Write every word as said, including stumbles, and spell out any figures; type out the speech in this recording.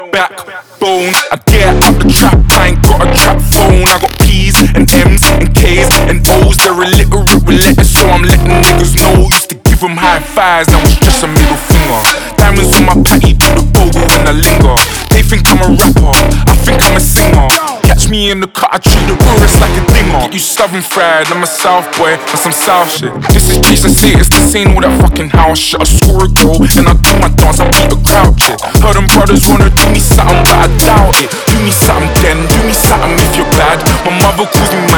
backbone. I get out the trap, I ain't got a trap phone. I got P's and M's and K's and O's. They're illiterate with letters, so I'm letting niggas know. Used to give them high fives, now it's just a middle finger. Diamonds on my patty, do the bogle when I linger. They think I'm a rapper, I think I'm a singer. Catch me in the cut, I treat the tourists like a dinger. Get you southern fried, I'm a south boy, and some south shit. This is G C C, it's the scene with that fucking house shit. I score a goal, then I do my dance, I beat a crowd shit. Heard them brothers wanna do me something, but I doubt it. Do me something then, do me something if you're bad. My mother calls me